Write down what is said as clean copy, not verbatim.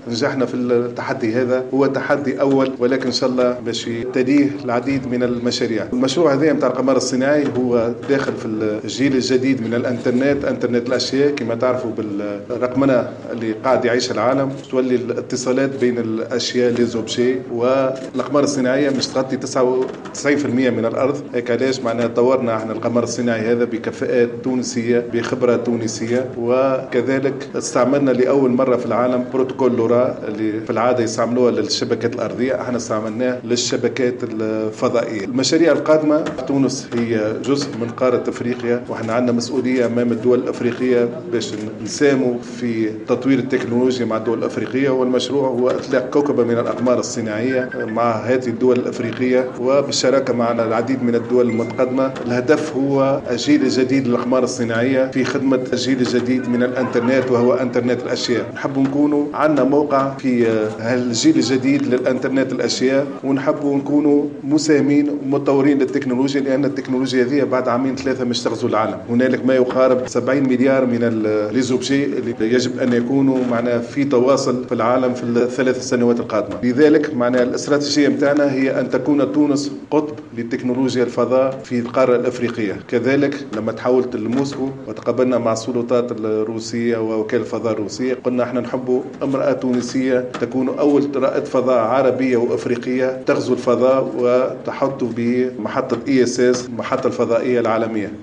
نجحنا في التحدي هذا. هو تحدي أول ولكن إن شاء الله باش تليه العديد من المشاريع. المشروع هذا نتاع القمر الصناعي هو داخل في الجيل الجديد من الانترنت، انترنت الاشياء كما تعرفوا بالرقمنه اللي قاعد يعيشها العالم. تولي الاتصالات بين الاشياء لي زوبجي، والاقمار الصناعيه مش تغطي 99% من الارض. هيك علاش معناها طورنا احنا القمر الصناعي هذا بكفاءات تونسيه بخبره تونسيه، وكذلك استعملنا لاول مره في العالم بروتوكول لورا اللي في العاده يستعملوها للشبكات الارضيه، احنا استعملناه للشبكات الفضائيه. المشاريع القادمه تونس هي جزء من قاره افريقيا، واحنا عندنا مسؤوليه امام الدول الافريقيه باش نساهموا في تطوير التكنولوجيا مع الدول الافريقيه. والمشروع هو اطلاق كوكبه من الاقمار الصناعيه مع هذه الدول الافريقيه وبالشراكه مع العديد من الدول المتقدمه. الهدف هو الجيل الجديد للاقمار الصناعيه في خدمه الجيل الجديد من الانترنت، وهو انترنت الاشياء. نحب نكونوا عندنا موقع في الجيل الجديد للانترنت الاشياء، ونحب نكونوا مساهمين ومتطورين للتكنولوجيا، لان التكنولوجيا هذه بعد عامين ثلاثه مش تغزو العالم. هنالك ما يقارب 70 مليار من ليزوبجي اللي يجب ان يكونوا معنا في تواصل في العالم في الثلاث سنوات القادمه. لذلك معنا الاستراتيجيه نتاعنا هي ان تكون تونس قطب للتكنولوجيا الفضاء في القاره الافريقيه. كذلك لما تحولت لموسكو وتقابلنا مع السلطات الروسيه ووكاله الفضاء الروسيه، قلنا احنا نحب امراه تونسيه تكون اول رائد فضاء عربيه وافريقيه تغزو الفضاء وتحط بمحطه ISS المحطه الفضائيه العالميه.